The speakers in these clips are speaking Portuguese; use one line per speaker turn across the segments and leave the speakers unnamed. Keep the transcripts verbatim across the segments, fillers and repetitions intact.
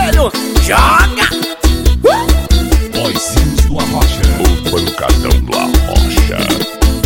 joelho, joga!
Vozinhos do Arrocha, o pancadão do Arrocha.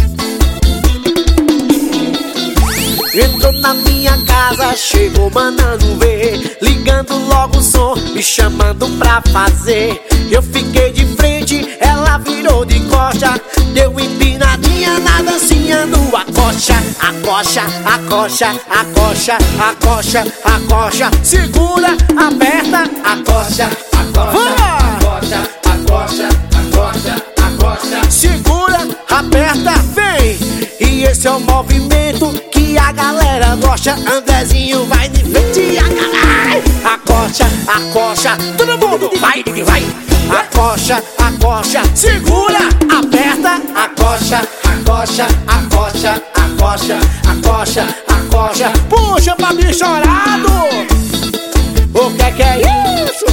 Entrou na minha casa, chegou mandando ver, ligando logo o som, me chamando pra fazer. Eu fiquei de frente, ela virou de costa, deu empinadinha na dancinha do acocha. Acocha, acocha, acocha, acocha, acocha. Segura, aperta, acocha, acocha, acocha, acocha, acocha. Segura, aperta, vem. E esse é o movimento que a galera gosta. Andrezinho vai de frente, a galera acocha, acocha. Todo mundo vai, vai. Acocha, acocha, segura, aperta, acocha, acocha, acocha, acocha, acocha, acocha. Puxa pra mim chorado. O que que é isso?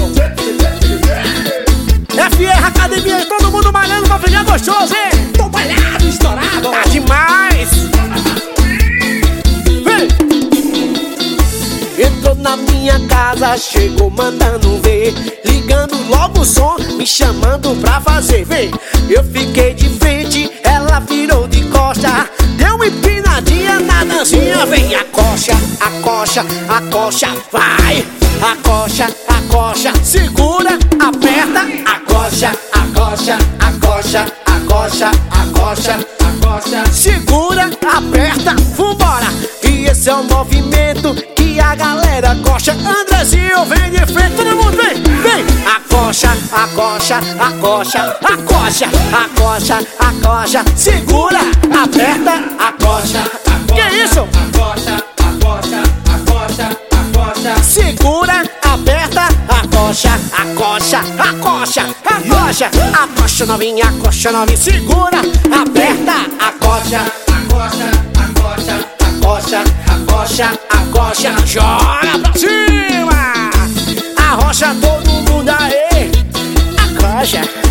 F R Academia e todo mundo malhando pra ficar gostoso, hein? Tô malhado, estourado. Tá demais. Vem. Entrou na minha casa, chegou mandando ver, ligando logo o som, me chamando pra fazer. Vem, eu fiquei de frente, ela virou de costa, deu uma empinadinha na dancinha. Vem, acocha, acocha, acocha, vai. Acocha, acocha, segura, aperta, acocha, acocha, acocha, acocha, acocha, acocha. Segura, aperta, vambora. E esse é o movimento que a galera gosta. Andrezinho vem de frente, todo mundo vem, vem. Acocha, acocha, acocha, acocha, acocha, acocha. Segura, aperta, acocha, acocha. Que isso? Acocha, acocha, acocha, acocha. Segura, aperta, acocha, acocha, acocha, acocha. Acocha novinha, acocha novinha. Segura, aperta, acocha, acocha, acocha, acocha, acocha, acocha. Joga pra cima. Arrocha todo mundo aí. Acocha.